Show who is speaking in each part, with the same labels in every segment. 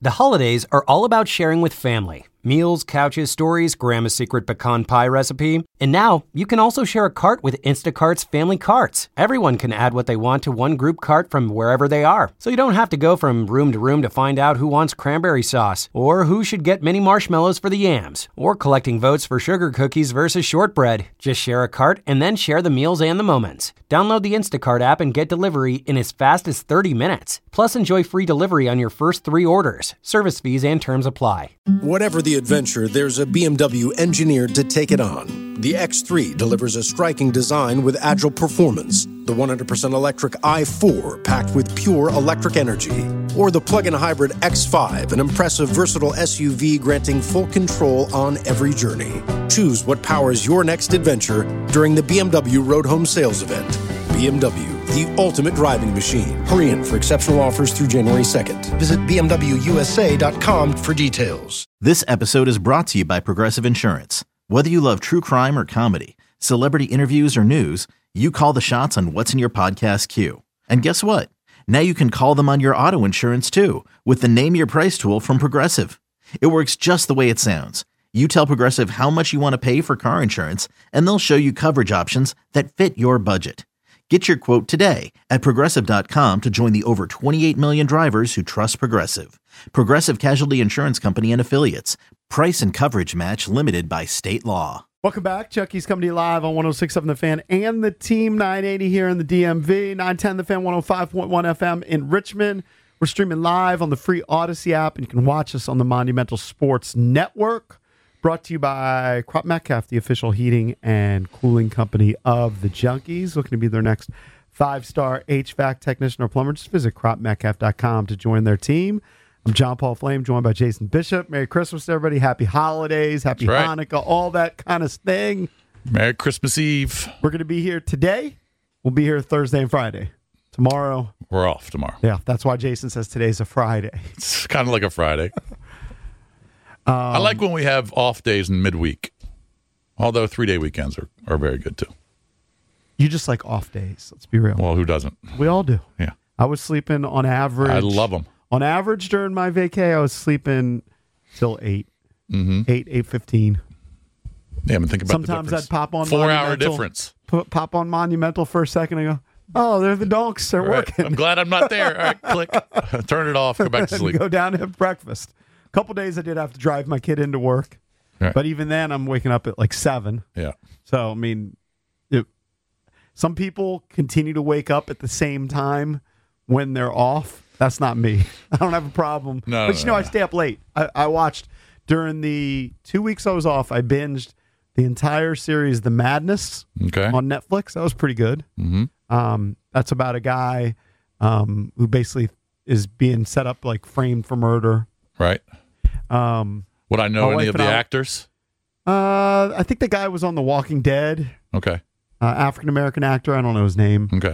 Speaker 1: The holidays are all about sharing with family. Meals, couches, stories, Grandma's secret pecan pie recipe. And now, you can also share a cart with Instacart's Family Carts. Everyone can add what they want to one group cart from wherever they are. So you don't have to go from room to find out who wants cranberry sauce, or who should get mini marshmallows for the yams, or collecting votes for sugar cookies versus shortbread. Just share a cart and then share the meals and the moments. Download the Instacart app and get delivery in as fast as 30 minutes. Plus, enjoy free delivery on your first 3 orders. Service fees and terms apply.
Speaker 2: Whatever the adventure, there's a BMW engineered to take it on. The X3 delivers a striking design with agile performance. The 100% electric i4 packed with pure electric energy. Or the plug-in hybrid X5, an impressive versatile SUV granting full control on every journey. Choose what powers your next adventure during the BMW Road Home Sales Event. BMW, the ultimate driving machine. Hurry in for exceptional offers through January 2nd. Visit BMWUSA.com for details.
Speaker 3: This episode is brought to you by Progressive Insurance. Whether you love true crime or comedy, celebrity interviews or news, you call the shots on what's in your podcast queue. And guess what? Now you can call them on your auto insurance too with the Name Your Price tool from Progressive. It works just the way it sounds. You tell Progressive how much you want to pay for car insurance, and they'll show you coverage options that fit your budget. Get your quote today at Progressive.com to join the over 28 million drivers who trust Progressive. Progressive Casualty Insurance Company and Affiliates. Price and coverage match limited by state law.
Speaker 4: Welcome back. Chucky's coming to you live on 106.7 The Fan and the Team 980 here in the DMV. 910 The Fan, 105.1 FM in Richmond. We're streaming live on the free Odyssey app, and you can watch us on the Monumental Sports Network. Brought to you by Crop Metcalf, the official heating and cooling company of the Junkies. Looking to be their next 5-star HVAC technician or plumber. Just visit cropmetcalf.com to join their team. I'm John Paul Flame, joined by Jason Bishop. Merry Christmas, everybody. Happy holidays. Happy Hanukkah, all that kind of thing.
Speaker 5: Merry Christmas Eve.
Speaker 4: We're going to be here today. We'll be here Thursday and Friday. Tomorrow.
Speaker 5: We're off tomorrow.
Speaker 4: Yeah, that's why Jason says today's a Friday.
Speaker 5: It's kind of like a Friday. I like when we have off days in midweek, although 3-day weekends are very good too.
Speaker 4: You just like off days, let's be real.
Speaker 5: Well, who doesn't?
Speaker 4: We all do.
Speaker 5: Yeah.
Speaker 4: I was sleeping on average.
Speaker 5: I love them.
Speaker 4: On average during my vacay, I was sleeping till 8, 8:15.
Speaker 5: Yeah, but think about
Speaker 4: Sometimes
Speaker 5: the difference.
Speaker 4: I'd pop on
Speaker 5: 4-hour difference.
Speaker 4: Pop on Monumental for a second and go, oh, they're the donks. They're working.
Speaker 5: I'm glad I'm not there. All right, click. Turn it off. Go back to sleep.
Speaker 4: Go down and have breakfast. A couple days I did have to drive my kid into work.
Speaker 5: Right.
Speaker 4: But even then, I'm waking up at like 7.
Speaker 5: Yeah.
Speaker 4: So, I mean, some people continue to wake up at the same time when they're off. That's not me. I don't have a problem. But I stay up late. I watched during the 2 weeks I was off, I binged the entire series, The Madness, on Netflix. That was pretty good. Mm-hmm. That's about a guy who basically is being set up, like framed for murder.
Speaker 5: Right. Would I know any of the actors?
Speaker 4: I think the guy was on The Walking Dead.
Speaker 5: Okay.
Speaker 4: African-American actor. I don't know his name.
Speaker 5: Okay.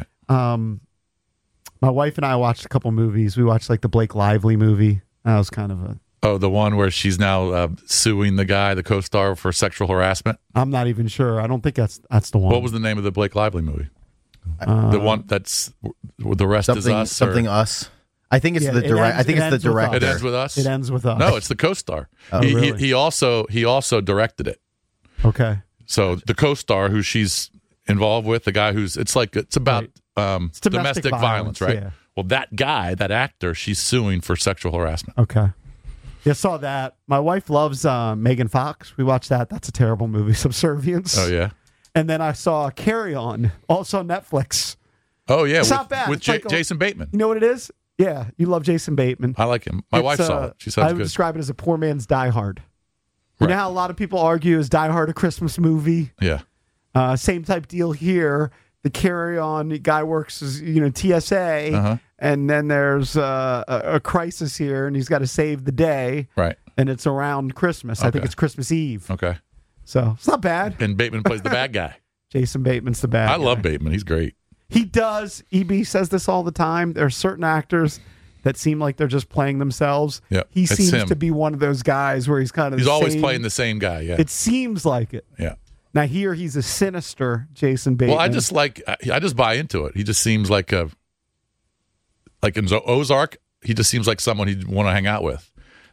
Speaker 4: My wife and I watched a couple movies. We watched like the Blake Lively movie. That was kind of a...
Speaker 5: Oh, the one where she's now suing the guy, the co-star, for sexual harassment?
Speaker 4: I'm not even sure. I don't think that's the one.
Speaker 5: What was the name of the Blake Lively movie? The one that's The Rest Is Us?
Speaker 6: Something Us. I think it's the director. I think it's the director.
Speaker 5: It Ends With Us?
Speaker 4: It Ends With Us.
Speaker 5: No, it's the co-star.
Speaker 4: Oh, really?
Speaker 5: He also directed it.
Speaker 4: Okay.
Speaker 5: So the co-star who she's involved with, the guy it's about
Speaker 4: it's
Speaker 5: domestic violence, right?
Speaker 4: Yeah.
Speaker 5: Well, that guy, that actor, she's suing for sexual harassment.
Speaker 4: Okay. Yeah, saw that. My wife loves Megan Fox. We watched that. That's a terrible movie, Subservience.
Speaker 5: Oh, yeah?
Speaker 4: And then I saw Carry On, also on Netflix.
Speaker 5: Oh, yeah.
Speaker 4: It's not bad.
Speaker 5: With Jason Bateman.
Speaker 4: You know what it is? Yeah, you love Jason Bateman.
Speaker 5: I like him. My wife saw it. She said it's
Speaker 4: I would
Speaker 5: good.
Speaker 4: describe it as a poor man's Die Hard. You
Speaker 5: Right.
Speaker 4: know how a lot of people argue, is Die Hard a Christmas movie?
Speaker 5: Yeah.
Speaker 4: Same type deal here. The Carry On guy works as TSA, and then there's a crisis here, and he's got to save the day.
Speaker 5: Right.
Speaker 4: And it's around Christmas. I think it's Christmas Eve.
Speaker 5: Okay.
Speaker 4: So it's not bad.
Speaker 5: And Bateman plays the bad guy.
Speaker 4: Jason Bateman's the bad guy.
Speaker 5: I love Bateman. He's great.
Speaker 4: He does. EB says this all the time. There are certain actors that seem like they're just playing themselves.
Speaker 5: Yeah,
Speaker 4: he
Speaker 5: it's
Speaker 4: seems
Speaker 5: him.
Speaker 4: to be one of those guys where he's kind of
Speaker 5: He's always playing the same guy, yeah.
Speaker 4: It seems like it.
Speaker 5: Yeah.
Speaker 4: Now here he's a sinister Jason Bateman.
Speaker 5: Well, I just buy into it. He just seems like in Ozark, he just seems like someone he'd want to hang out with.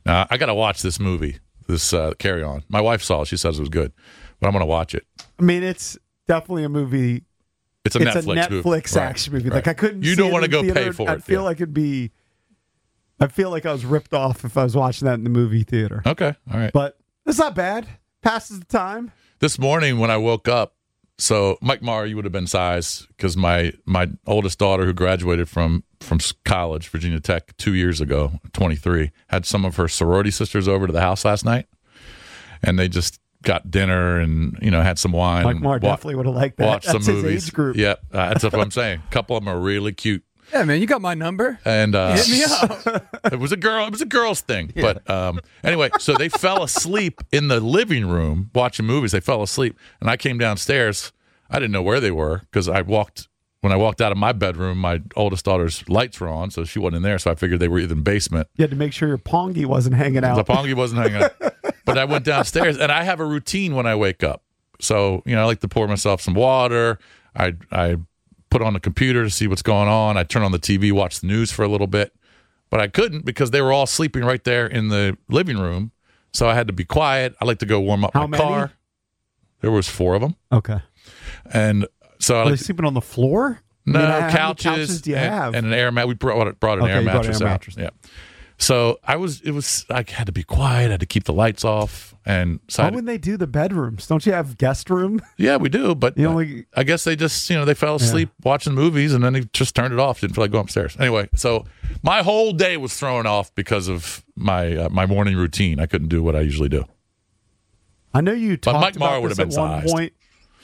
Speaker 5: Now, I got to watch this movie, this Carry On. My wife saw it. She says it was good, but I'm going to watch it.
Speaker 4: I mean, it's definitely a movie.
Speaker 5: It's a
Speaker 4: Netflix action movie. Right. Like, I couldn't.
Speaker 5: You don't want to go pay for it.
Speaker 4: I feel like it'd be. I feel like I was ripped off if I was watching that in the movie theater.
Speaker 5: Okay, all right.
Speaker 4: But it's not bad. Passes the time.
Speaker 5: This morning when I woke up, so Mike Marr, you would have been size because my oldest daughter who graduated from college, Virginia Tech, 2 years ago, 23, had some of her sorority sisters over to the house last night, and they just got dinner and had some wine.
Speaker 4: Mike Marr definitely would have liked that.
Speaker 5: Watched
Speaker 4: that's
Speaker 5: some
Speaker 4: his
Speaker 5: movies.
Speaker 4: Age group.
Speaker 5: Yeah, that's what I'm saying. A couple of them are really cute.
Speaker 7: Yeah, man, you got my number.
Speaker 5: And
Speaker 7: hit me up.
Speaker 5: It was a girl's thing. Yeah. But anyway, so they fell asleep in the living room watching movies. They fell asleep, and I came downstairs. I didn't know where they were because when I walked out of my bedroom, my oldest daughter's lights were on, so she wasn't in there. So I figured they were either in the basement.
Speaker 4: You had to make sure your Pongy wasn't hanging out.
Speaker 5: The Pongy wasn't hanging out. But I went downstairs, and I have a routine when I wake up. So I like to pour myself some water. I put on the computer to see what's going on. I turn on the TV, watch the news for a little bit. But I couldn't because they were all sleeping right there in the living room. So I had to be quiet. I like to go warm up my car. There was 4 of them.
Speaker 4: Okay.
Speaker 5: And so
Speaker 4: Are they sleeping on the floor?
Speaker 5: No,
Speaker 4: couches. How many couches do you have?
Speaker 5: And an air mat. We brought an air mattress out. Yeah. So I had to be quiet. I had to keep the lights off. And so
Speaker 4: why wouldn't they do the bedrooms? Don't you have guest room?
Speaker 5: Yeah, we do. But I guess they just, they fell asleep watching movies and then they just turned it off. Didn't feel like going upstairs. Anyway, so my whole day was thrown off because of my morning routine. I couldn't do what I usually do.
Speaker 4: I know you talked
Speaker 5: Mike Marr
Speaker 4: about
Speaker 5: would
Speaker 4: this
Speaker 5: have been
Speaker 4: at one
Speaker 5: sized.
Speaker 4: point.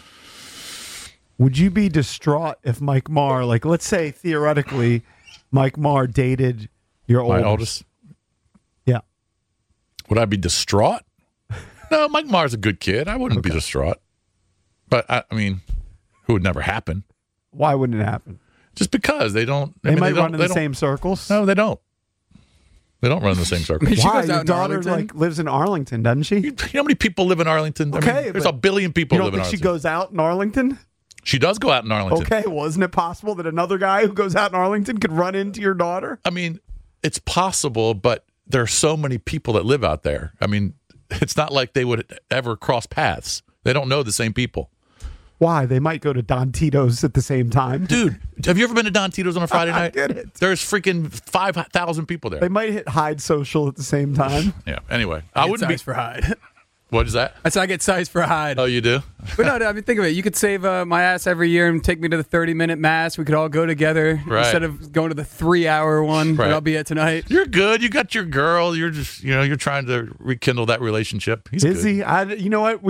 Speaker 4: Would you be distraught if Mike Marr, like, let's say theoretically, Mike Marr dated your oldest? Yeah.
Speaker 5: Would I be distraught? No, Mike Marr's a good kid. I wouldn't be distraught. But, I mean, it would never happen.
Speaker 4: Why wouldn't it happen?
Speaker 5: Just because they don't.
Speaker 4: They might run in the same circles?
Speaker 5: No, they don't. They don't run in the same circles.
Speaker 4: Why? Your daughter lives in Arlington, doesn't she?
Speaker 5: You know how many people live in Arlington?
Speaker 4: Okay,
Speaker 5: I mean, there's a billion people
Speaker 4: you
Speaker 5: live in
Speaker 4: don't
Speaker 5: Arlington.
Speaker 4: think she goes out in Arlington?
Speaker 5: She does go out in Arlington.
Speaker 4: Okay, well, isn't it possible that another guy who goes out in Arlington could run into your daughter?
Speaker 5: I mean, it's possible, but there are so many people that live out there. I mean, it's not like they would ever cross paths. They don't know the same people.
Speaker 4: Why? They might go to Don Tito's at the same time.
Speaker 5: Dude, have you ever been to Don Tito's on a Friday night?
Speaker 4: I did it.
Speaker 5: There's freaking 5,000 people there.
Speaker 4: They might hit Hyde Social at the same time.
Speaker 5: Yeah. Anyway, I wouldn't be
Speaker 7: for Hyde.
Speaker 5: What is that?
Speaker 7: That's how I get sized for Hyde.
Speaker 5: Oh, you do?
Speaker 7: But no, I mean, think of it. You could save my ass every year and take me to the 30-minute mass. We could all go together instead of going to the 3-hour one that I'll be at tonight.
Speaker 5: You're good. You got your girl. You're just, you're trying to rekindle that relationship. He's
Speaker 4: Is
Speaker 5: good.
Speaker 4: he? You know what?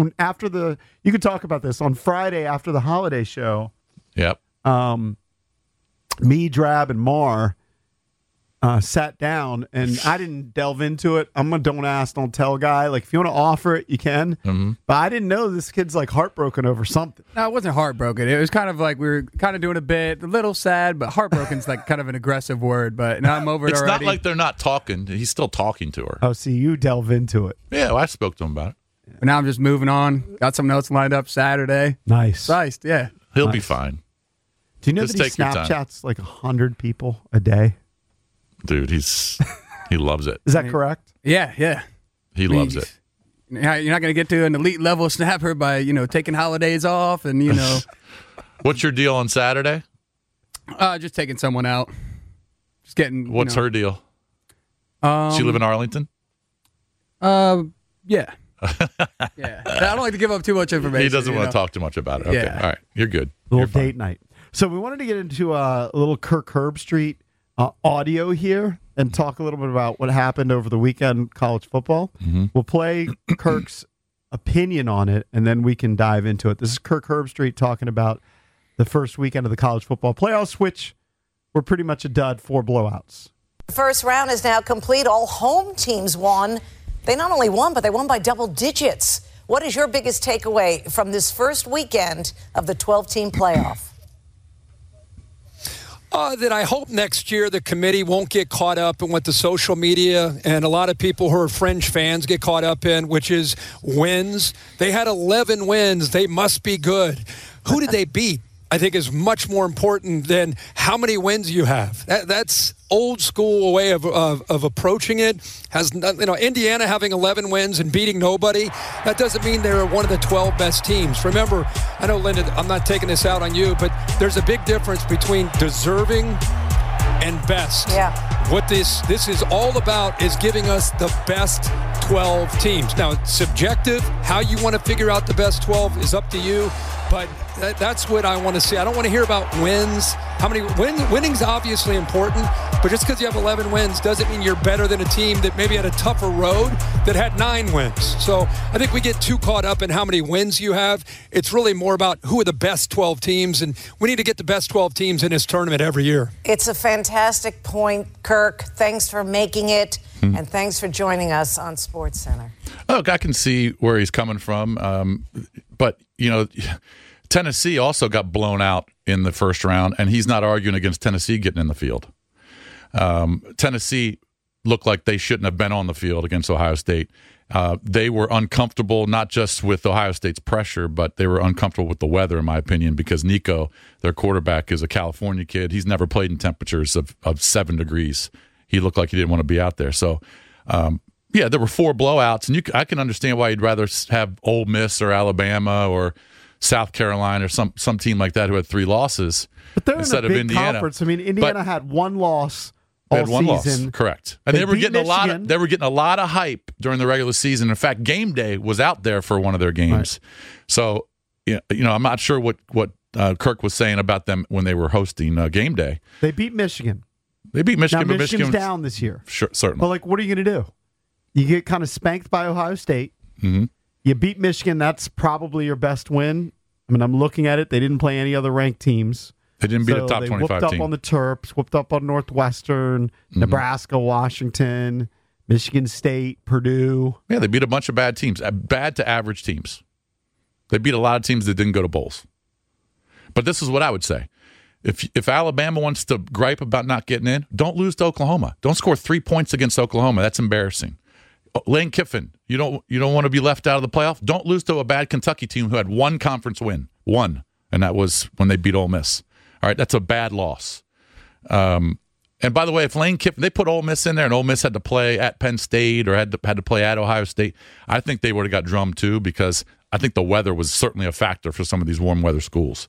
Speaker 4: You could talk about this on Friday after the holiday show.
Speaker 5: Yep.
Speaker 4: Me, Drab, and Marr sat down, and I didn't delve into it. I'm a don't ask, don't tell guy. Like, if you want to offer it, you can. Mm-hmm. But I didn't know this kid's like heartbroken over something.
Speaker 7: No, it wasn't heartbroken. It was kind of like we were kind of doing a bit, a little sad, but heartbroken's like kind of an aggressive word. But now I'm over it already.
Speaker 5: It's not like they're not talking. He's still talking to her.
Speaker 4: Oh, see, you delve into it.
Speaker 5: Yeah, well, I spoke to him about it.
Speaker 7: But now I'm just moving on. Got something else lined up Saturday.
Speaker 4: Nice.
Speaker 7: Yeah.
Speaker 5: He'll be fine.
Speaker 4: Do you know that he Snapchats like 100 people a day?
Speaker 5: Dude, he loves it.
Speaker 4: Is that correct?
Speaker 7: Yeah.
Speaker 5: He loves it.
Speaker 7: You're not going to get to an elite level snapper by, taking holidays off and,
Speaker 5: What's your deal on Saturday?
Speaker 7: Just taking someone out. Just getting.
Speaker 5: What's her deal? She live in Arlington?
Speaker 7: Yeah. Yeah. I don't like to give up too much information.
Speaker 5: He doesn't want to talk too much about it. Okay.
Speaker 7: Yeah.
Speaker 5: All right. You're good.
Speaker 4: Little date night. So we wanted to get into a little Kirk Herbstreit audio here and talk a little bit about what happened over the weekend, college football. Mm-hmm. We'll play Kirk's opinion on it, and then we can dive into it. This is Kirk Herbstreit talking about the first weekend of the college football playoffs, which were pretty much a dud, 4 blowouts.
Speaker 8: The first round is now complete. All home teams won. They not only won, but they won by double digits. What is your biggest takeaway from this first weekend of the 12-team playoff?
Speaker 9: That I hope next year the committee won't get caught up in what the social media and a lot of people who are fringe fans get caught up in, which is wins. They had 11 wins. They must be good. Who did they beat? I think is much more important than how many wins you have. That's old school way of approaching it. Indiana having 11 wins and beating nobody, that doesn't mean they're one of the 12 best teams. Remember, I know, Linda, I'm not taking this out on you, but there's a big difference between deserving and best.
Speaker 8: Yeah.
Speaker 9: What this is all about is giving us the best 12 teams. Now, it's subjective. How you want to figure out the best 12 is up to you, but that's what I want to see. I don't want to hear about wins. How many winning's obviously important, but just because you have 11 wins doesn't mean you're better than a team that maybe had a tougher road that had 9 wins. So I think we get too caught up in how many wins you have. It's really more about who are the best 12 teams, and we need to get the best 12 teams in this tournament every year.
Speaker 8: It's a fantastic point, Kirk. Thanks for making it, and thanks for joining us on SportsCenter.
Speaker 5: Look, I can see where he's coming from, but, Tennessee also got blown out in the first round, and he's not arguing against Tennessee getting in the field. Tennessee looked like they shouldn't have been on the field against Ohio State. They were uncomfortable, not just with Ohio State's pressure, but they were uncomfortable with the weather, in my opinion, because Nico, their quarterback, is a California kid. He's never played in temperatures of 7 degrees. He looked like he didn't want to be out there. So, there were 4 blowouts, and I can understand why you'd rather have Ole Miss or Alabama or South Carolina or some team like that who had 3 losses instead of Indiana.
Speaker 4: Conference. I mean, Indiana had 1 loss all
Speaker 5: had 1
Speaker 4: season.
Speaker 5: Loss, correct. And they were getting
Speaker 4: Michigan.
Speaker 5: They were getting a lot of hype during the regular season. In fact, Game Day was out there for one of their games. Right. So, I'm not sure what Kirk was saying about them when they were hosting Game Day.
Speaker 4: They beat Michigan.
Speaker 5: Now,
Speaker 4: but Michigan's down this year.
Speaker 5: Sure, certainly.
Speaker 4: Well, what are you going to do? You get kind of spanked by Ohio State.
Speaker 5: Mm-hmm.
Speaker 4: You beat Michigan. That's probably your best win. I mean, I'm looking at it. They didn't play any other ranked teams.
Speaker 5: They didn't beat a top 25 team.
Speaker 4: They whooped up on the Terps, whooped up on Northwestern, Nebraska, Washington, Michigan State, Purdue.
Speaker 5: Yeah, they beat a bunch of bad teams, bad to average teams. They beat a lot of teams that didn't go to bowls. But this is what I would say. If Alabama wants to gripe about not getting in, don't lose to Oklahoma. Don't score 3 points against Oklahoma. That's embarrassing. Lane Kiffin, you don't want to be left out of the playoff. Don't lose to a bad Kentucky team who had 1 conference win, 1, and that was when they beat Ole Miss. All right, that's a bad loss. And by the way, if Lane Kiffin, they put Ole Miss in there, and Ole Miss had to play at Penn State or had to play at Ohio State, I think they would have got drummed too, because I think the weather was certainly a factor for some of these warm weather schools.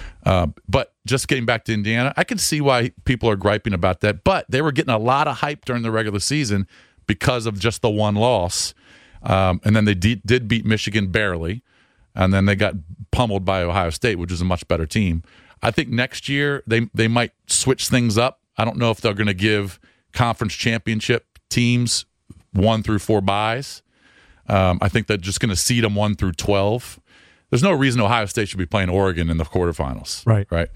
Speaker 5: But just getting back to Indiana, I can see why people are griping about that. But they were getting a lot of hype during the regular season because of just the 1 loss. And then they did beat Michigan barely. And then they got pummeled by Ohio State, which is a much better team. I think next year they might switch things up. I don't know if they're going to give conference championship teams 1 through 4 byes. I think they're just going to seed them 1 through 12. There's no reason Ohio State should be playing Oregon in the quarterfinals.
Speaker 4: Right.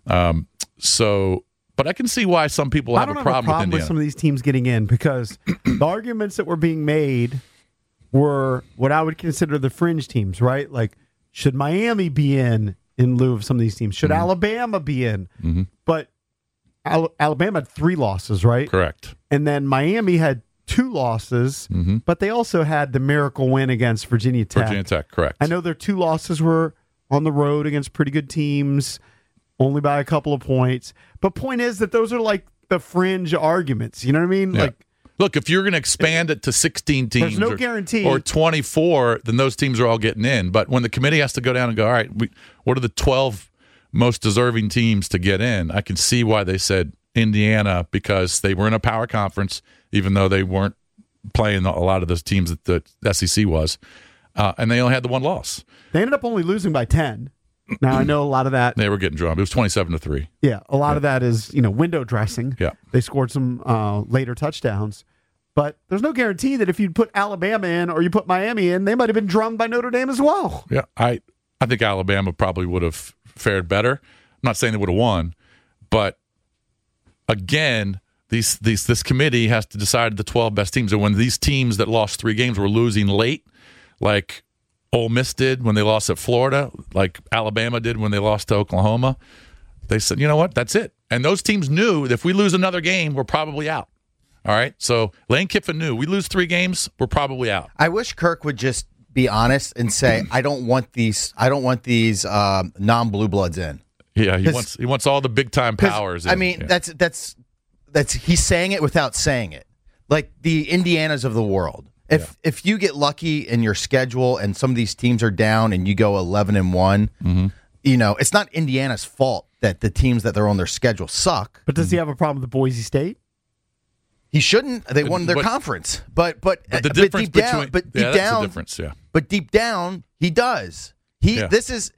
Speaker 5: But I can see why some people have a problem
Speaker 4: with some of these teams getting in, because the arguments that were being made were what I would consider the fringe teams, right? Like, should Miami be in lieu of some of these teams? Should Alabama be in?
Speaker 5: Mm-hmm.
Speaker 4: But Alabama had 3 losses, right?
Speaker 5: Correct.
Speaker 4: And then Miami had 2 losses, but they also had the miracle win against Virginia Tech.
Speaker 5: Virginia Tech, correct.
Speaker 4: I know their 2 losses were on the road against pretty good teams, only by a couple of points. But point is that those are like the fringe arguments. You know what I mean?
Speaker 5: Yeah.
Speaker 4: Like,
Speaker 5: look, if you're going to expand it to 16 teams,
Speaker 4: there's no guarantee,
Speaker 5: or 24, then those teams are all getting in. But when the committee has to go down and go, all right, what are the 12 most deserving teams to get in? I can see why they said Indiana, because they were in a power conference, even though they weren't playing a lot of those teams that the SEC was, and they only had the 1 loss.
Speaker 4: They ended up only losing by 10. Now, I know a lot of that.
Speaker 5: They were getting drummed. It was 27-3.
Speaker 4: Yeah, a lot of that is, window dressing.
Speaker 5: Yeah.
Speaker 4: They scored some later touchdowns. But there's no guarantee that if you put Alabama in or you put Miami in, they might have been drummed by Notre Dame as well.
Speaker 5: Yeah, I think Alabama probably would have fared better. I'm not saying they would have won, but again, this committee has to decide the 12 best teams. And when these teams that lost 3 games were losing late, like Ole Miss did when they lost at Florida, like Alabama did when they lost to Oklahoma, they said, you know what, that's it. And those teams knew that if we lose another game, we're probably out. All right? So Lane Kiffin knew we lose 3 games, we're probably out.
Speaker 6: I wish Kirk would just be honest and say, I don't want these non-blue bloods in.
Speaker 5: Yeah, he wants all the big time powers.
Speaker 6: I mean, that's he's saying it without saying it. Like the Indianas of the world. If you get lucky in your schedule and some of these teams are down and you go 11-1, it's not Indiana's fault that the teams that they're on their schedule suck.
Speaker 4: But does he have a problem with Boise State?
Speaker 6: He shouldn't. They won their conference. But
Speaker 5: the difference
Speaker 6: deep down,
Speaker 5: that's the difference, yeah.
Speaker 6: But deep down, he does. This is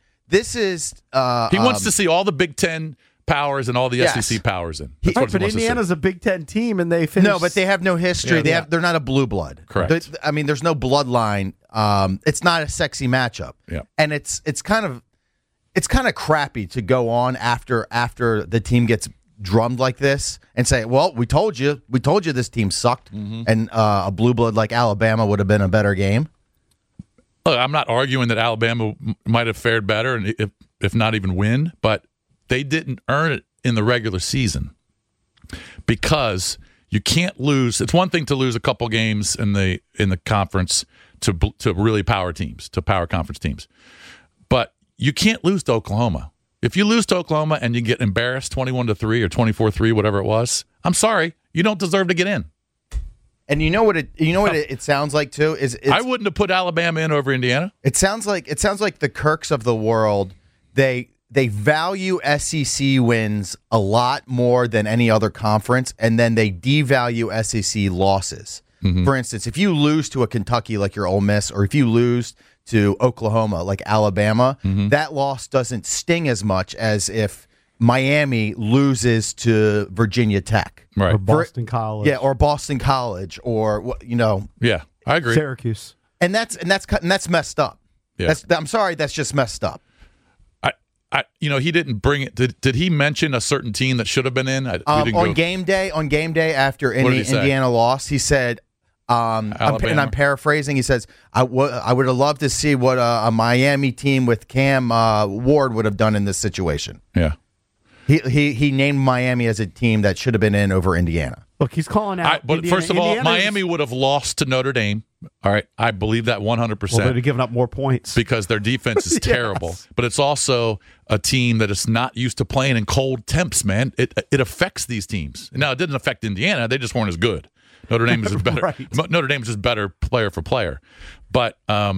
Speaker 5: he wants to see all the Big Ten powers and all the SEC powers in. That's what he
Speaker 4: but
Speaker 5: wants
Speaker 4: Indiana's a Big Ten team, and they finished.
Speaker 6: No, but they have no history. They're not a blue blood.
Speaker 5: Correct.
Speaker 6: There's no bloodline. It's not a sexy matchup.
Speaker 5: Yeah.
Speaker 6: And it's kind of crappy to go on after the team gets drummed like this and say, well, we told you this team sucked, and a blue blood like Alabama would have been a better game.
Speaker 5: Look, I'm not arguing that Alabama might have fared better, and if not even win, but they didn't earn it in the regular season because you can't lose. It's one thing to lose a couple games in the conference to really power teams, to power conference teams, but you can't lose to Oklahoma. If you lose to Oklahoma and you get embarrassed 21-3 or 24-3, whatever it was, I'm sorry, you don't deserve to get in.
Speaker 6: And you know what it sounds like too is
Speaker 5: I wouldn't have put Alabama in over Indiana.
Speaker 6: It sounds like the Kirks of the world. They value SEC wins a lot more than any other conference, and then they devalue SEC losses. For instance, if you lose to a Kentucky like your Ole Miss, or if you lose to Oklahoma like Alabama, that loss doesn't sting as much as if Miami loses to Virginia Tech,
Speaker 5: right?
Speaker 4: Or Boston College,
Speaker 6: or Boston College, or
Speaker 5: Yeah, I agree.
Speaker 4: Syracuse,
Speaker 6: and that's messed up.
Speaker 5: Yeah.
Speaker 6: I'm sorry, that's just messed up.
Speaker 5: He didn't bring it. Did he mention a certain team that should have been in?
Speaker 6: On game day after Indiana lost, he said, and I'm paraphrasing, he says, I would have loved to see what a Miami team with Cam Ward would have done in this situation.
Speaker 5: Yeah.
Speaker 6: He named Miami as a team that should have been in over Indiana.
Speaker 4: Look, he's calling out.
Speaker 5: But first of all, Miami would have lost to Notre Dame. All right, I believe that 100%.
Speaker 4: Well, they'd have given up more points
Speaker 5: because their defense is terrible.
Speaker 4: Yes.
Speaker 5: But it's also a team that is not used to playing in cold temps. Man, it affects these teams. Now, it didn't affect Indiana; they just weren't as good. Notre Dame is better.
Speaker 4: Right.
Speaker 5: Notre Dame is just better player for player. But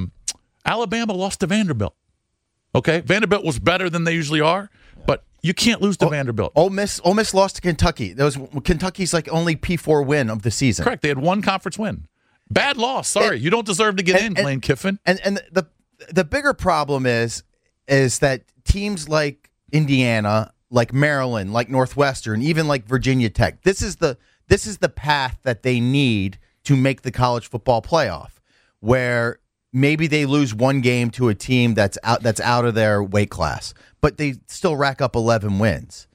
Speaker 5: Alabama lost to Vanderbilt. Okay, Vanderbilt was better than they usually are, but you can't lose to Vanderbilt.
Speaker 6: Ole Miss lost to Kentucky. That was Kentucky's only P4 win of the season.
Speaker 5: Correct. They had one conference win. Bad loss. Sorry, you don't deserve to get in, Lane Kiffin.
Speaker 6: And the bigger problem is that teams like Indiana, like Maryland, like Northwestern, even like Virginia Tech, this is the path that they need to make the college football playoff, where maybe they lose one game to a team that's out of their weight class, but they still rack up 11 wins.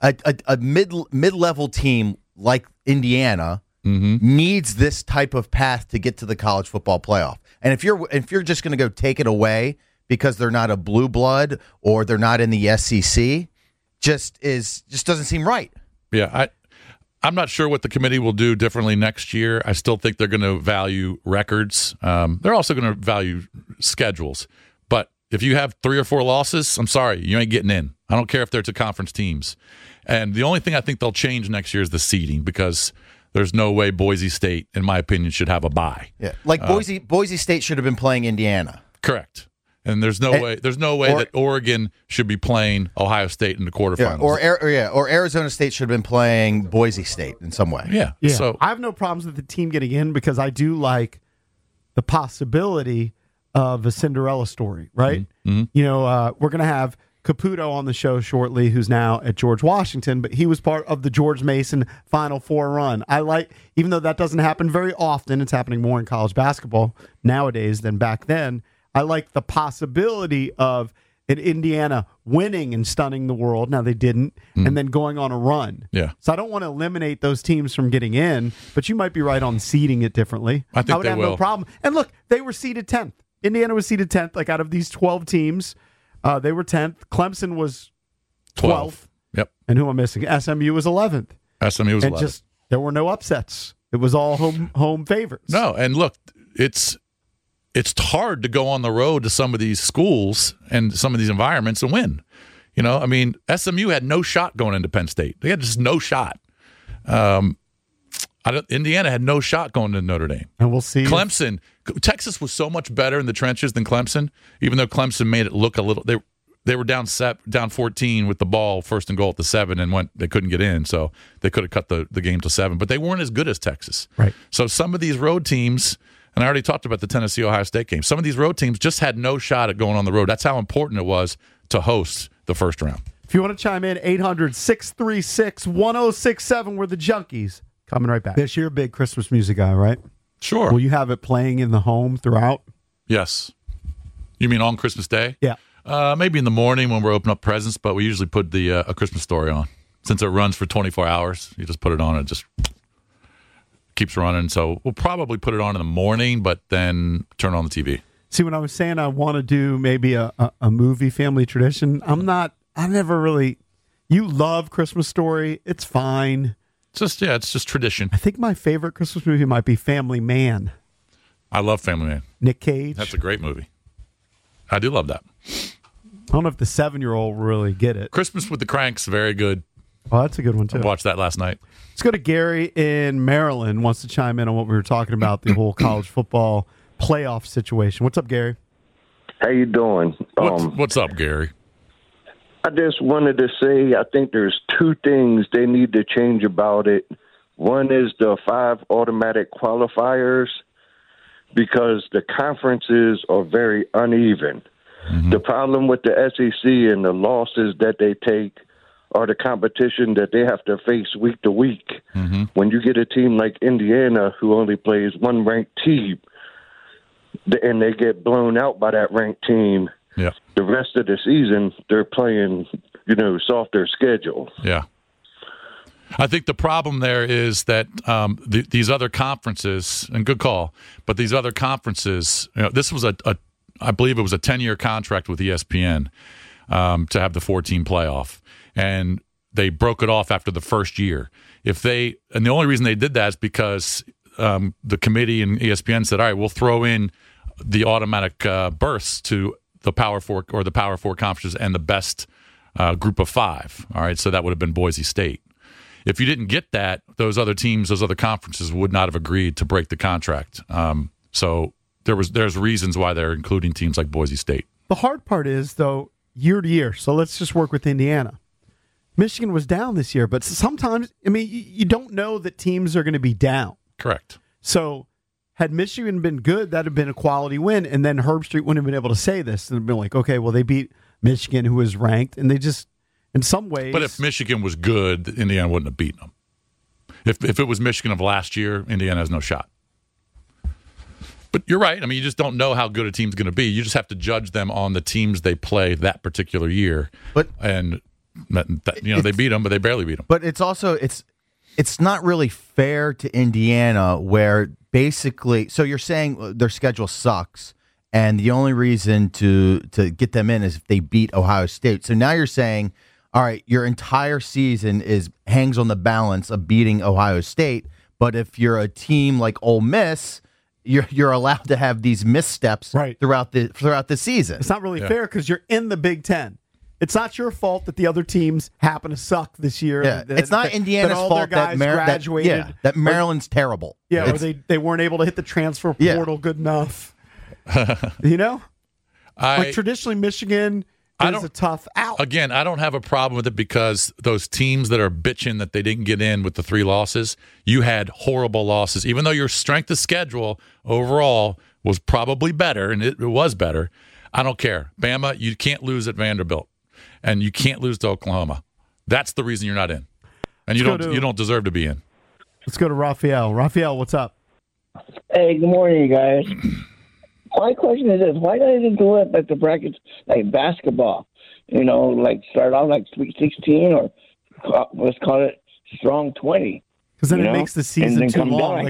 Speaker 6: A mid-level team like Indiana needs this type of path to get to the college football playoff. And if you're just going to go take it away because they're not a blue blood or they're not in the SEC, just doesn't seem right.
Speaker 5: Yeah, I'm not sure what the committee will do differently next year. I still think they're going to value records. They're also going to value schedules. But if you have 3 or 4 losses, I'm sorry, you ain't getting in. I don't care if they're to conference teams. And the only thing I think they'll change next year is the seeding, because there's no way Boise State, in my opinion, should have a bye.
Speaker 6: Yeah, Boise State should have been playing Indiana.
Speaker 5: Correct. And there's no way that Oregon should be playing Ohio State in the quarterfinals.
Speaker 6: Or Arizona State should have been playing Boise State in some way.
Speaker 5: Yeah. So
Speaker 4: I have no problems with the team getting in, because I do like the possibility of a Cinderella story, right? Mm-hmm. We're going to have Caputo on the show shortly, who's now at George Washington, but he was part of the George Mason Final Four run. Even though that doesn't happen very often, it's happening more in college basketball nowadays than back then. I like the possibility of an Indiana winning and stunning the world. Now, they didn't, and then going on a run.
Speaker 5: Yeah.
Speaker 4: So I don't want to eliminate those teams from getting in, but you might be right on seeding it differently.
Speaker 5: I think
Speaker 4: would
Speaker 5: they
Speaker 4: have
Speaker 5: will.
Speaker 4: no problem. And look, they were seeded 10th. Indiana was seeded 10th. Like, out of these 12 teams, they were 10th. Clemson was 12th.
Speaker 5: Yep.
Speaker 4: And who am I missing? SMU was 11th.
Speaker 5: SMU was 11th.
Speaker 4: There were no upsets. It was all home favorites.
Speaker 5: No, and look, it's hard to go on the road to some of these schools and some of these environments and win. SMU had no shot going into Penn State. They had just no shot. Indiana had no shot going to Notre Dame.
Speaker 4: And we'll see.
Speaker 5: Clemson, Texas was so much better in the trenches than Clemson, even though Clemson made it look a little. They were down 14 with the ball, first and goal at the 7, and they couldn't get in, so they could have cut the game to 7. But they weren't as good as Texas.
Speaker 4: Right.
Speaker 5: So some of these road teams, and I already talked about the Tennessee-Ohio State game, some of these road teams just had no shot at going on the road. That's how important it was to host the first round.
Speaker 4: If you want to chime in, 800-636-1067. We're the Junkies. Coming right back. Bish, you're a big Christmas music guy, right?
Speaker 5: Sure.
Speaker 4: Will you have it playing in the home throughout?
Speaker 5: Yes. You mean on Christmas Day?
Speaker 4: Yeah.
Speaker 5: Maybe in the morning when we're opening up presents, but we usually put the A Christmas Story on. Since it runs for 24 hours, you just put it on and it just keeps running. So we'll probably put it on in the morning, but then turn on the TV.
Speaker 4: See, when I was saying I want to do maybe a movie family tradition, you love Christmas Story. It's fine.
Speaker 5: It's just tradition.
Speaker 4: I think my favorite Christmas movie might be Family Man.
Speaker 5: I love Family Man.
Speaker 4: Nick Cage.
Speaker 5: That's a great movie. I do love that.
Speaker 4: I don't know if the 7-year-old will really get it.
Speaker 5: Christmas with the Cranks, very good.
Speaker 4: Oh, that's a good one, too.
Speaker 5: I watched that last night.
Speaker 4: Let's go to Gary in Maryland. Wants to chime in on what we were talking about, the whole college football playoff situation. What's up, Gary?
Speaker 10: How you doing?
Speaker 5: What's up, Gary?
Speaker 10: I just wanted to say I think there's two things they need to change about it. One is the 5 automatic qualifiers because the conferences are very uneven. Mm-hmm. The problem with the SEC and the losses that they take are the competition that they have to face week to week. Mm-hmm. When you get a team like Indiana who only plays one ranked team and they get blown out by that ranked team,
Speaker 5: yeah,
Speaker 10: the rest of the season they're playing, softer schedule.
Speaker 5: Yeah. I think the problem there is that these other conferences, and good call, but these other conferences, this was I believe it was a 10-year contract with ESPN to have the 4-team playoff, and they broke it off after the first year. And the only reason they did that is because the committee and ESPN said, all right, we'll throw in the automatic berths to the Power 4 or the Power 4 conferences and the best group of 5. All right, so that would have been Boise State. If you didn't get that, those other teams, those other conferences would not have agreed to break the contract. So there's reasons why they're including teams like Boise State.
Speaker 4: The hard part is, though, year to year. So let's just work with Indiana. Michigan was down this year, but sometimes, you don't know that teams are going to be down.
Speaker 5: Correct.
Speaker 4: So had Michigan been good, that would have been a quality win, and then Herb Street wouldn't have been able to say this. And been like, okay, well, they beat Michigan, who was ranked, and they just, in some ways.
Speaker 5: But if Michigan was good, Indiana wouldn't have beaten them. If it was Michigan of last year, Indiana has no shot. But you're right. You just don't know how good a team's going to be. You just have to judge them on the teams they play that particular year. They beat them, but they barely beat them.
Speaker 6: But it's also it's not really fair to Indiana, where basically, so you're saying their schedule sucks, and the only reason to get them in is if they beat Ohio State. So now you're saying, all right, your entire season hangs on the balance of beating Ohio State. But if you're a team like Ole Miss, you're allowed to have these missteps throughout the season.
Speaker 4: It's not really fair because you're in the Big Ten. It's not your fault that the other teams happen to suck this year.
Speaker 6: Yeah. It's not Indiana's fault that
Speaker 4: graduated.
Speaker 6: That Maryland's terrible.
Speaker 4: Yeah, or they weren't able to hit the transfer portal good enough. Traditionally, Michigan is a tough out.
Speaker 5: Again, I don't have a problem with it because those teams that are bitching that they didn't get in with the 3 losses, you had horrible losses. Even though your strength of schedule overall was probably better, and it was better, I don't care. Bama, you can't lose at Vanderbilt, and you can't lose to Oklahoma. That's the reason you're not in, and you don't deserve to be in.
Speaker 4: Let's go to Raphael. Raphael, what's up?
Speaker 11: Hey, good morning, you guys. My question is this: why don't they do it like the brackets, like basketball? Start off like Sweet 16, or let's call it Strong 20.
Speaker 4: Because then it makes the season too long.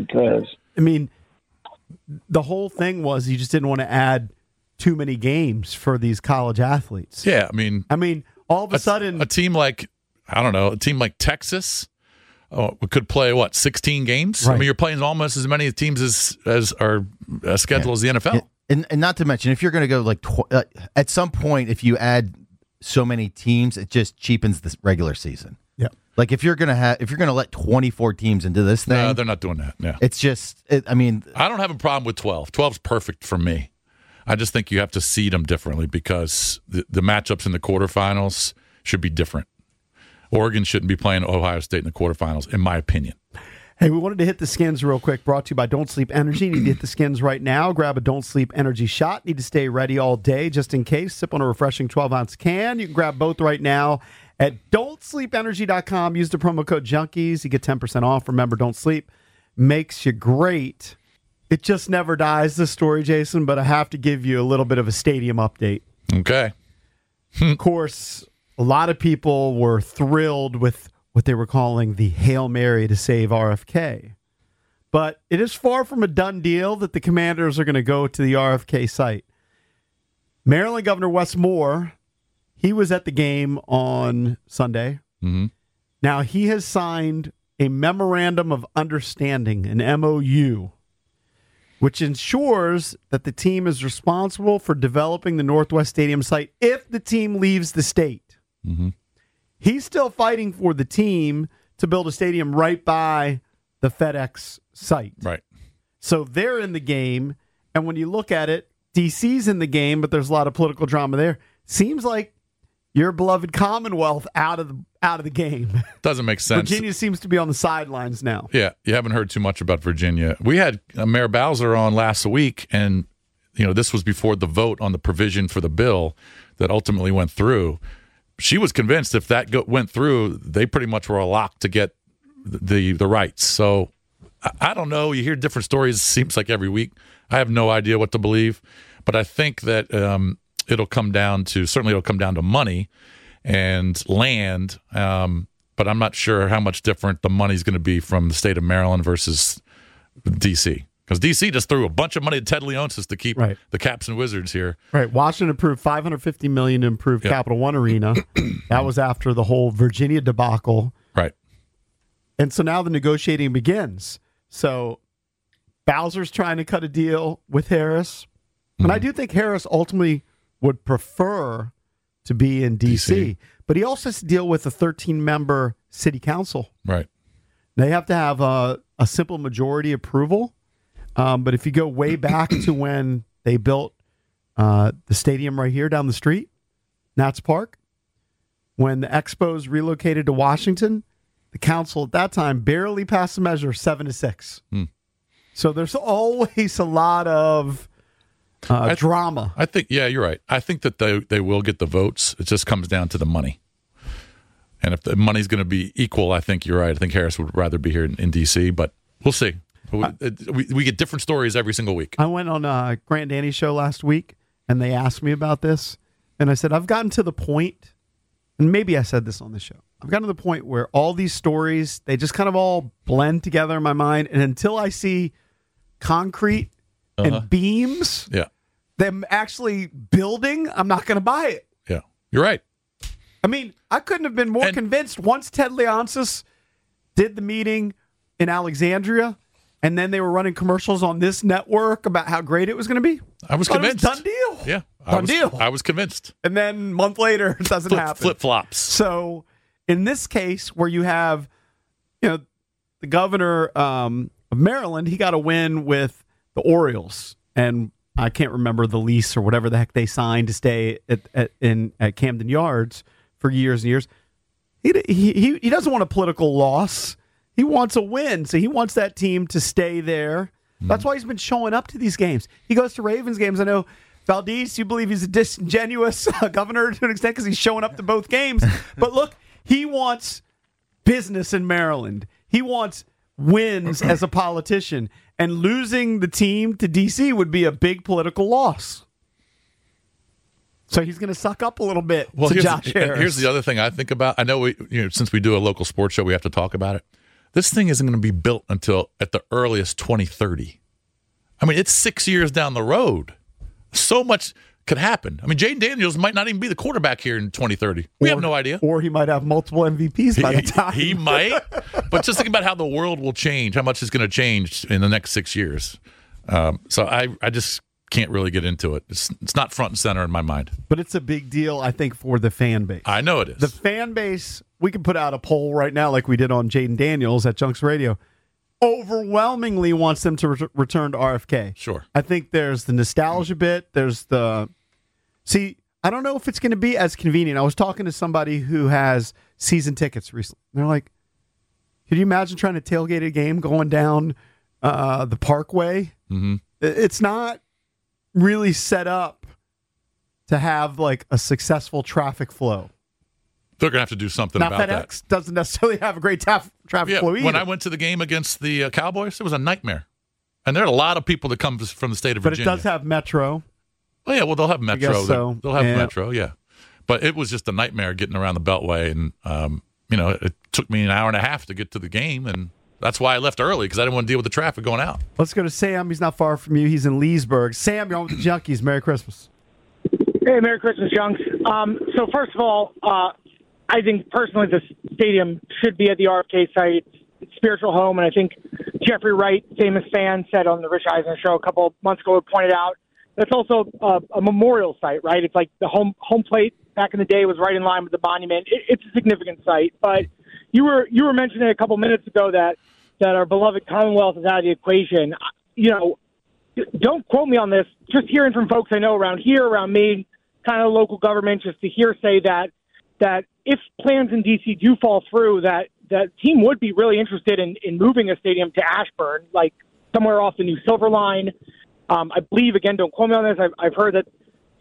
Speaker 4: The whole thing was you just didn't want to add too many games for these college athletes.
Speaker 5: Yeah,
Speaker 4: all of a sudden,
Speaker 5: a team like Texas could play 16 games.
Speaker 4: Right.
Speaker 5: You're playing almost as many teams as are scheduled as the NFL.
Speaker 6: And not to mention, if you're going to go at some point, if you add so many teams, it just cheapens the regular season.
Speaker 4: Yeah.
Speaker 6: Like if you're gonna let 24 teams into this thing,
Speaker 5: No, they're not doing that. Yeah.
Speaker 6: It's just, I
Speaker 5: don't have a problem with 12. 12's perfect for me. I just think you have to seed them differently because the matchups in the quarterfinals should be different. Oregon shouldn't be playing Ohio State in the quarterfinals, in my opinion.
Speaker 4: Hey, we wanted to hit the skins real quick, brought to you by Don't Sleep Energy. Need to hit the skins right now. Grab a Don't Sleep Energy shot. Need to stay ready all day just in case. Sip on a refreshing 12-ounce can. You can grab both right now at don'tsleepenergy.com. Use the promo code JUNKIES. You get 10% off. Remember, Don't Sleep makes you great. It just never dies, this story, Jason, but I have to give you a little bit of a stadium update.
Speaker 5: Okay.
Speaker 4: Of course, a lot of people were thrilled with what they were calling the Hail Mary to save RFK. But it is far from a done deal that the Commanders are going to go to the RFK site. Maryland Governor Wes Moore, he was at the game on Sunday.
Speaker 5: Mm-hmm.
Speaker 4: Now, he has signed a Memorandum of Understanding, an MOU, which ensures that the team is responsible for developing the Northwest Stadium site if the team leaves the state.
Speaker 5: Mm-hmm.
Speaker 4: He's still fighting for the team to build a stadium right by the FedEx site.
Speaker 5: Right.
Speaker 4: So they're in the game, and when you look at it, DC's in the game, but there's a lot of political drama there. Seems like your beloved Commonwealth out of the game.
Speaker 5: Doesn't make sense.
Speaker 4: Virginia seems to be on the sidelines now.
Speaker 5: Yeah, you haven't heard too much about Virginia. We had Mayor Bowser on last week, and this was before the vote on the provision for the bill that ultimately went through. She was convinced if that went through, they pretty much were a lock to get the rights. So I don't know. You hear different stories. It seems like every week. I have no idea what to believe, but I think that it'll come down to money and land. But I'm not sure how much different the money's going to be from the state of Maryland versus D.C. Because D.C. just threw a bunch of money at Ted Leonsis to keep the Caps and Wizards here.
Speaker 4: Right. Washington approved $550 million to improve Capital One Arena. That was after the whole Virginia debacle.
Speaker 5: Right.
Speaker 4: And so now the negotiating begins. So Bowser's trying to cut a deal with Harris. And I do think Harris ultimately would prefer to be in D.C. But he also has to deal with a 13-member city council.
Speaker 5: Right.
Speaker 4: They have to have a simple majority approval. But if you go way back to when they built the stadium right here down the street, Nats Park, when the Expos relocated to Washington, the council at that time barely passed the measure 7-6. So there's always a lot of drama.
Speaker 5: I think, you're right. I think that they will get the votes. It just comes down to the money. And if the money's going to be equal, I think you're right. I think Harris would rather be here in D.C., but we'll see. We get different stories every single week.
Speaker 4: I went on Grant Danny's show last week, and they asked me about this. And I said, I've gotten to the point, and maybe I said this on the show, I've gotten to the point where all these stories, they just kind of all blend together in my mind. And until I see concrete and beams, them actually building, I'm not going to buy it.
Speaker 5: Yeah, you're right.
Speaker 4: I mean, I couldn't have been more convinced once Ted Leonsis did the meeting in Alexandria, and then they were running commercials on this network about how great it was going to be.
Speaker 5: I was convinced.
Speaker 4: It was done deal.
Speaker 5: Yeah.
Speaker 4: Done deal.
Speaker 5: I was convinced.
Speaker 4: And then a month later, it doesn't happen.
Speaker 5: Flip-flops.
Speaker 4: So in this case, where you have, the governor of Maryland, he got a win with the Orioles. And I can't remember the lease or whatever the heck they signed to stay at Camden Yards for years and years. He doesn't want a political loss. He wants a win, so he wants that team to stay there. That's why he's been showing up to these games. He goes to Ravens games. I know, Valdez, you believe he's a disingenuous governor to an extent because he's showing up to both games. But look, he wants business in Maryland. He wants wins as a politician. And losing the team to D.C. would be a big political loss. So he's going to suck up a little bit to Josh Harris.
Speaker 5: Here's the other thing I think about. I know since we do a local sports show, we have to talk about it. This thing isn't going to be built until at the earliest 2030. I mean, it's 6 years down the road. So much could happen. I mean, Jayden Daniels might not even be the quarterback here in 2030. We have no idea.
Speaker 4: Or he might have multiple MVPs by the time.
Speaker 5: He might. But just think about how the world will change, how much is going to change in the next 6 years. So I just can't really get into it. It's not front and center in my mind.
Speaker 4: But it's a big deal, I think, for the fan base.
Speaker 5: I know it is.
Speaker 4: The fan base we can put out a poll right now like we did on Jaden Daniels at Junks Radio. Overwhelmingly wants them to return to RFK.
Speaker 5: Sure.
Speaker 4: I think there's the nostalgia bit. There's the... See, I don't know if it's going to be as convenient. I was talking to somebody who has season tickets recently. They're like, could you imagine trying to tailgate a game going down the Parkway?
Speaker 5: Mm-hmm.
Speaker 4: It's not really set up to have like a successful traffic flow.
Speaker 5: They're going to have to do something
Speaker 4: now,
Speaker 5: about that.
Speaker 4: FedEx doesn't necessarily have a great traffic flow either.
Speaker 5: When I went to the game against the Cowboys, it was a nightmare. And there are a lot of people that come from the state of Virginia.
Speaker 4: But it does have Metro.
Speaker 5: Oh, yeah, well, they'll have Metro.
Speaker 4: I guess so.
Speaker 5: They'll have Metro, yeah. But it was just a nightmare getting around the Beltway. And, it took me an hour and a half to get to the game. And that's why I left early, because I didn't want to deal with the traffic going out.
Speaker 4: Let's go to Sam. He's not far from you. He's in Leesburg. Sam, you're on with the Junkies. Merry Christmas.
Speaker 12: Hey, Merry Christmas, Junks. So first of all, I think personally the stadium should be at the RFK site. It's spiritual home, and I think Jeffrey Wright, famous fan, said on the Rich Eisen show a couple of months ago, pointed out that's also a memorial site, right? It's like the home plate back in the day was right in line with the monument. It's a significant site, but you were mentioning a couple minutes ago that our beloved Commonwealth is out of the equation. Don't quote me on this. Just hearing from folks I know around here, around me, kind of local government, just to hear say that if plans in D.C. do fall through, that team would be really interested in moving a stadium to Ashburn, like somewhere off the new Silver Line. I believe, again, don't quote me on this, I've heard that,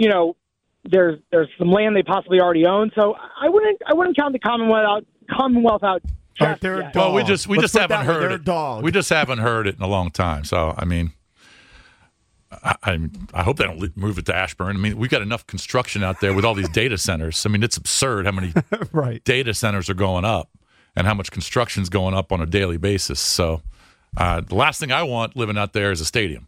Speaker 12: there's some land they possibly already own. So I wouldn't count the Commonwealth out.
Speaker 5: Well, we just haven't heard it. We just haven't heard it in a long time. So, I mean, I hope they don't move it to Ashburn. I mean, we've got enough construction out there with all these data centers. I mean, it's absurd how many data centers are going up and how much construction's going up on a daily basis. So the last thing I want living out there is a stadium.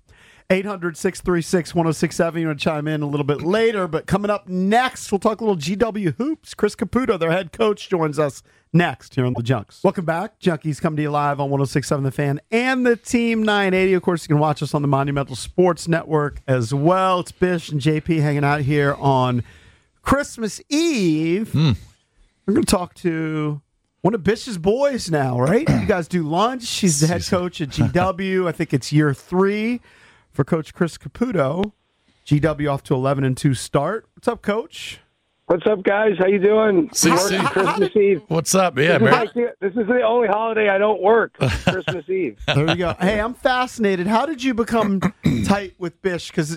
Speaker 4: 800-636-1067. You want to chime in a little bit later, but coming up next, we'll talk a little GW Hoops. Chris Caputo, their head coach, joins us next here on the Junks. Welcome back. Junkies come to you live on 106.7 The Fan and the Team 980. Of course, you can watch us on the Monumental Sports Network as well. It's Bish and JP hanging out here on Christmas Eve. We're going to talk to one of Bish's boys now, right? You guys do lunch. He's the head coach at GW. I think it's year 3 for Coach Chris Caputo. GW off to 11-2 start. What's up, Coach?
Speaker 13: What's up, guys? How you doing? Christmas Eve.
Speaker 5: What's up? Yeah,
Speaker 13: this is the only holiday I don't work. Christmas Eve.
Speaker 4: There we go. Hey, I'm fascinated. How did you become tight with Bish? Because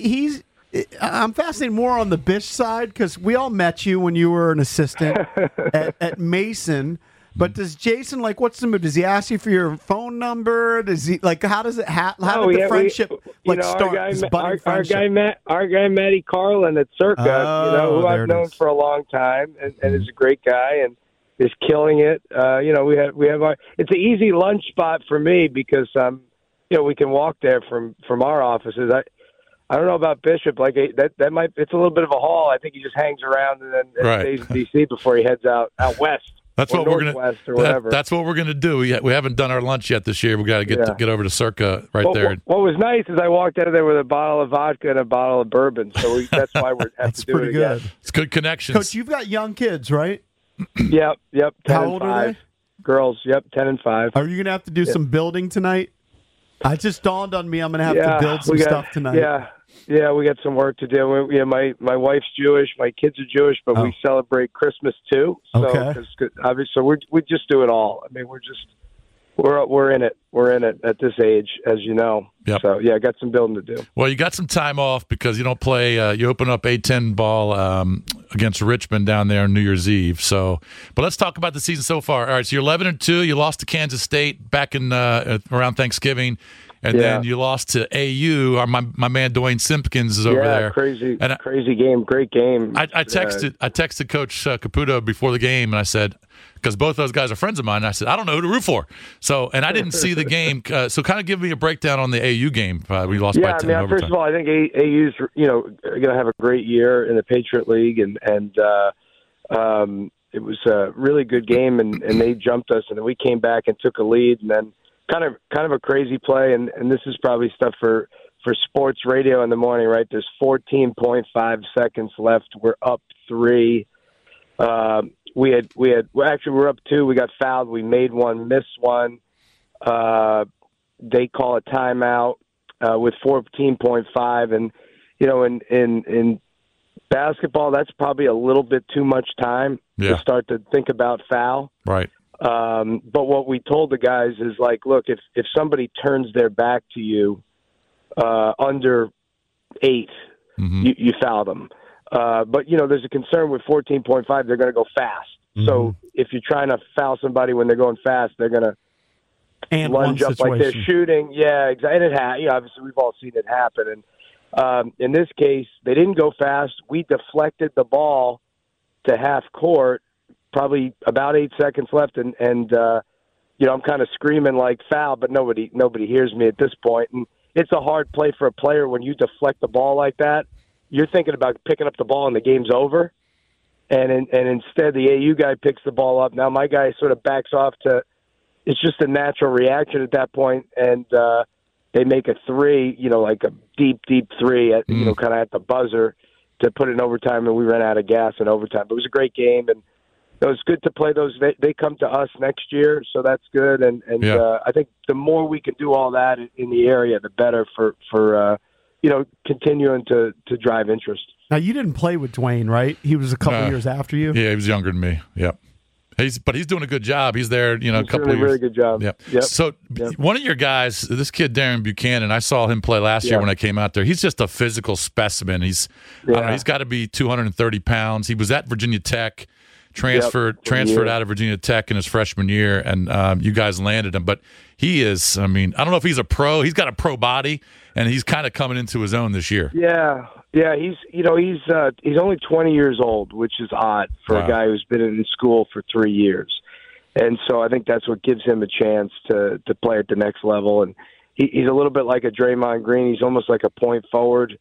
Speaker 4: I'm fascinated more on the Bish side because we all met you when you were an assistant at Mason. But does Jason, what's the move? Does he ask you for your phone number? Does he, how does it how did the friendship start?
Speaker 13: Our guy Matty Carlin at Circa, who I've known for a long time and is a great guy and is killing it. We have it's an easy lunch spot for me because we can walk there from our offices. I don't know about Bishop. That might, it's a little bit of a haul. I think he just hangs around and then stays in D.C. before he heads out west.
Speaker 5: That's what we're gonna. That's what we're gonna do. We haven't done our lunch yet this year. We got to get over to Circa there.
Speaker 13: What was nice is I walked out of there with a bottle of vodka and a bottle of bourbon. So that's why we're have to do it again.
Speaker 4: Good.
Speaker 5: It's good connections.
Speaker 4: Coach, you've got young kids, right?
Speaker 13: Yep. 10
Speaker 4: How
Speaker 13: and
Speaker 4: old
Speaker 13: 5.
Speaker 4: are they?
Speaker 13: Girls. Yep, 10 and 5.
Speaker 4: Are you gonna have to do some building tonight? It just dawned on me I'm gonna have to build some stuff tonight.
Speaker 13: Yeah, we got some work to do. My wife's Jewish, my kids are Jewish, but we celebrate Christmas too. So, obviously, we just do it all. I mean, we're in it. We're in it at this age, as you know.
Speaker 5: Yep.
Speaker 13: So I got some building to do.
Speaker 5: Well, you got some time off because you don't play. You open up A-10 ball against Richmond down there on New Year's Eve. So, but let's talk about the season so far. All right, so you're 11-2. You lost to Kansas State back in around Thanksgiving. And then you lost to AU. My man Dwayne Simpkins is over there.
Speaker 13: Crazy game, great game.
Speaker 5: I texted Coach Caputo before the game, and I said, because both those guys are friends of mine, and I said, I don't know who to root for. So, and I didn't see the game. So, kind of give me a breakdown on the AU game. We lost by 10 overtime.
Speaker 13: First of all, I think AU's going to have a great year in the Patriot League, and it was a really good game, and they jumped us, and then we came back and took a lead, and then. Kind of a crazy play, and this is probably stuff for sports radio in the morning, right? There's 14.5 seconds left. We're up 3. we were up 2. We got fouled. We made one, missed one. They call a timeout with 14.5, and in basketball, that's probably a little bit too much time to start to think about foul.
Speaker 5: Right.
Speaker 13: But what we told the guys is like, look, if somebody turns their back to you under 8, you foul them. But there's a concern with 14.5. They're going to go fast. So if you're trying to foul somebody when they're going fast, they're going to lunge up like they're shooting. Yeah, exactly. And obviously we've all seen it happen. And in this case, they didn't go fast. We deflected the ball to half court, probably about 8 seconds left, and I'm kind of screaming like foul, but nobody hears me at this point. And it's a hard play for a player when you deflect the ball like that. You're thinking about picking up the ball and the game's over. And instead, the AU guy picks the ball up. Now my guy sort of backs off to. It's just a natural reaction at that point, and they make a 3, like a deep 3, at, kind of at the buzzer to put it in overtime, and we ran out of gas in overtime. But it was a great game, and it was good to play those. They come to us next year, so that's good. And I think the more we can do all that in the area, the better for continuing to drive interest.
Speaker 4: Now, you didn't play with Dwayne, right? He was a couple years after you?
Speaker 5: Yeah, he was younger than me. Yep. But he's doing a good job. He's there, a couple of years.
Speaker 13: Really good job.
Speaker 5: Yep. So one of your guys, this kid Darren Buchanan, I saw him play last year when I came out there. He's just a physical specimen. He's he's got to be 230 pounds. He was at Virginia Tech, transferred out of Virginia Tech in his freshman year, and you guys landed him. But he is, I don't know if he's a pro. He's got a pro body, and he's kind of coming into his own this year.
Speaker 13: Yeah, he's only 20 years old, which is odd for a guy who's been in school for 3 years. And so I think that's what gives him a chance to play at the next level. And he's a little bit like a Draymond Green. He's almost like a point forward.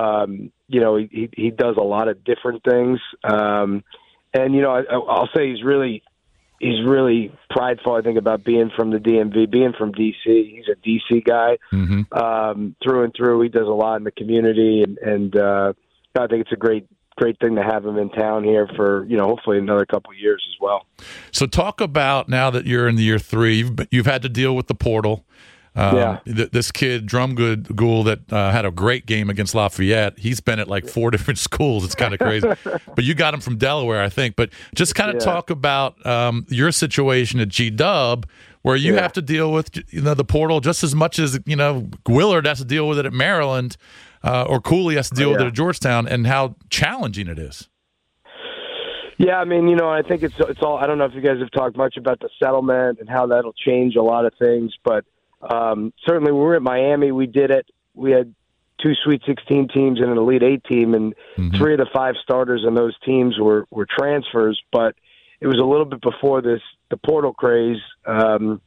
Speaker 13: He does a lot of different things. And I'll say he's really prideful, I think, about being from the DMV, being from D.C. He's a D.C. guy through and through. He does a lot in the community, and I think it's a great thing to have him in town here for, hopefully another couple of years as well.
Speaker 5: So talk about, now that you're in the year 3, you've had to deal with the portal. This kid, Drumgood Gould, that had a great game against Lafayette, he's been at like 4 different schools. It's kind of crazy. But you got him from Delaware, I think. But just kind of talk about your situation at G-Dub, where you have to deal with the portal just as much as Willard has to deal with it at Maryland, or Cooley has to deal with it at Georgetown, and how challenging it is.
Speaker 13: Yeah, I think it's all. I don't know if you guys have talked much about the settlement and how that'll change a lot of things, but certainly when we were at Miami, we did it. We had 2 Sweet 16 teams and an Elite 8 team, and 3 of the 5 starters on those teams were transfers. But it was a little bit before the portal craze, and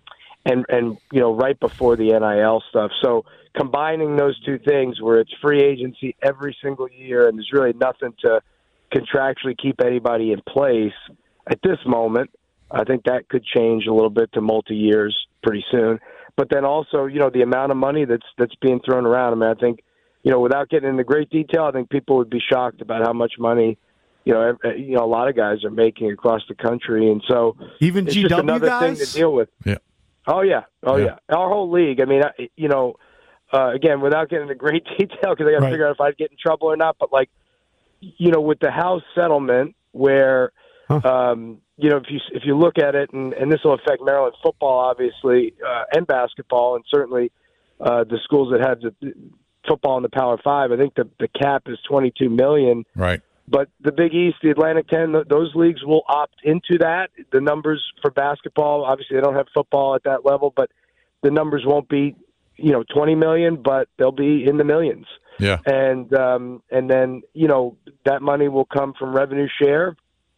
Speaker 13: right before the NIL stuff. So combining those 2 things, where it's free agency every single year, and there's really nothing to contractually keep anybody in place at this moment, I think that could change a little bit to multi-years pretty soon. But then also, the amount of money that's being thrown around. I think, without getting into great detail, I think people would be shocked about how much money, a lot of guys are making across the country. And so
Speaker 4: even
Speaker 13: it's
Speaker 4: GW
Speaker 13: just another
Speaker 4: guys?
Speaker 13: thing to deal with.
Speaker 5: Yeah.
Speaker 13: Oh, yeah. Our whole league. Again, without getting into great detail, because I got to figure out if I'd get in trouble or not. But with the House settlement where, if you look at it, and this will affect Maryland football, obviously, and basketball, and certainly the schools that have the football in the Power 5, I think the cap is $22 million.
Speaker 5: Right.
Speaker 13: But the Big East, the Atlantic 10, those leagues will opt into that. The numbers for basketball, obviously, they don't have football at that level, but the numbers won't be, $20 million, but they'll be in the millions.
Speaker 5: Yeah.
Speaker 13: And then, that money will come from revenue share,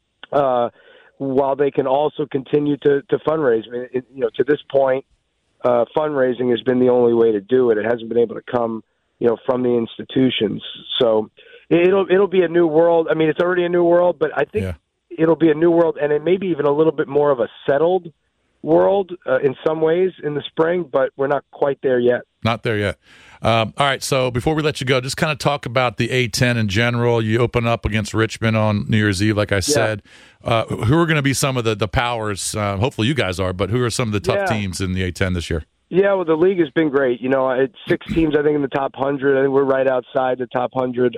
Speaker 13: while they can also continue to fundraise. To this point, fundraising has been the only way to do it. It hasn't been able to come, from the institutions. So it'll be a new world. It's already a new world, but I think it'll be a new world, and it may be even a little bit more of a settled world in some ways in the spring, but we're not quite there yet.
Speaker 5: Not there yet. All right, so before we let you go, just kind of talk about the A-10 in general. You open up against Richmond on New Year's Eve, like I said. Who are going to be some of the powers? Hopefully you guys are, but who are some of the tough teams in the A-10 this year?
Speaker 13: Yeah, well, the league has been great. You know, it's 6 teams, I think, in the top 100. I think we're right outside the top 100.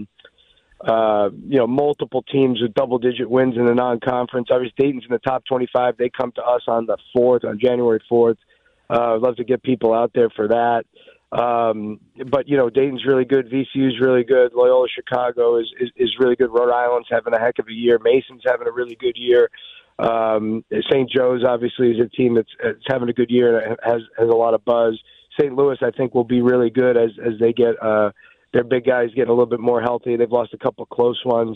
Speaker 13: Multiple teams with double-digit wins in the non-conference. Obviously, Dayton's in the top 25. They come to us on January 4th. I'd love to get people out there for that. But, Dayton's really good. VCU's really good. Loyola Chicago is really good. Rhode Island's having a heck of a year. Mason's having a really good year. St. Joe's, obviously, is a team that's having a good year and has a lot of buzz. St. Louis, I think, will be really good as they get their big guys getting a little bit more healthy. They've lost a couple of close ones.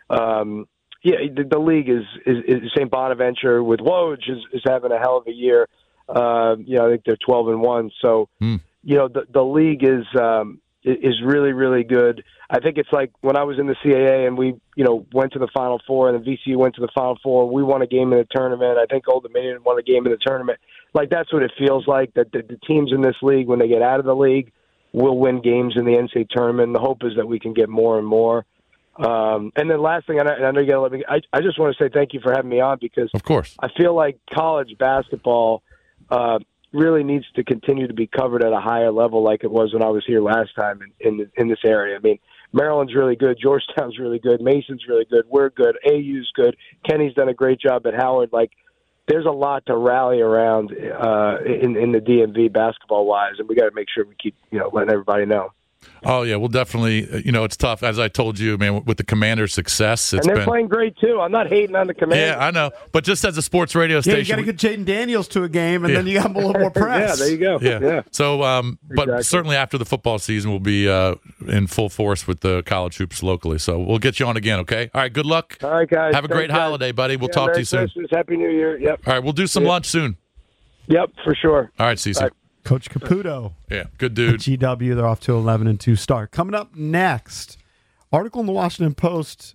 Speaker 13: The league is St. Bonaventure with Woj is having a hell of a year. I think they're 12-1. So, the league is really, really good. I think it's like when I was in the CAA and we, went to the Final Four and the VCU went to the Final Four. We won a game in the tournament. I think Old Dominion won a game in the tournament. Like, that's what it feels like, that the teams in this league, when they get out of the league, will win games in the NCAA tournament. The hope is that we can get more and more. And then last thing, and I know you got to let me. I just want to say thank you for having me on because,
Speaker 5: of course,
Speaker 13: I feel like college basketball really needs to continue to be covered at a higher level, like it was when I was here last time in this area. I mean, Maryland's really good, Georgetown's really good, Mason's really good, we're good, AU's good, Kenny's done a great job at Howard. Like, there's a lot to rally around in the DMV basketball-wise, and we got to make sure we keep letting everybody know.
Speaker 5: Oh, yeah, we'll definitely, it's tough. As I told you, man, with the Commanders' success.
Speaker 13: And they're playing great, too. I'm not hating on the Commanders.
Speaker 5: Yeah, I know. But just as a sports radio station.
Speaker 4: Yeah, you got to get Jaden Daniels to a game, and then you got a little more press.
Speaker 13: Yeah, there you go.
Speaker 5: Yeah. So, but
Speaker 13: exactly.
Speaker 5: Certainly after the football season, we'll be in full force with the college hoops locally. So we'll get you on again, okay? All right, good luck.
Speaker 13: All right, guys.
Speaker 5: Have a great holiday, buddy. We'll talk to you soon.
Speaker 13: Merry Christmas. Happy New Year. Yep.
Speaker 5: All right, we'll do some lunch soon.
Speaker 13: Yep, for sure.
Speaker 5: All right, CC.
Speaker 4: Coach Caputo.
Speaker 5: Yeah, good dude.
Speaker 4: GW, they're off to 11-2 start. Coming up next, article in the Washington Post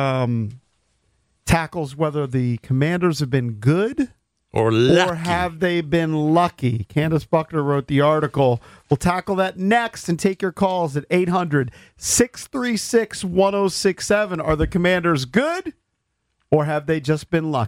Speaker 4: tackles whether the Commanders have been good
Speaker 5: or
Speaker 4: have they been lucky. Candace Buckner wrote the article. We'll tackle that next and take your calls at 800-636-1067. Are the Commanders good or have they just been lucky?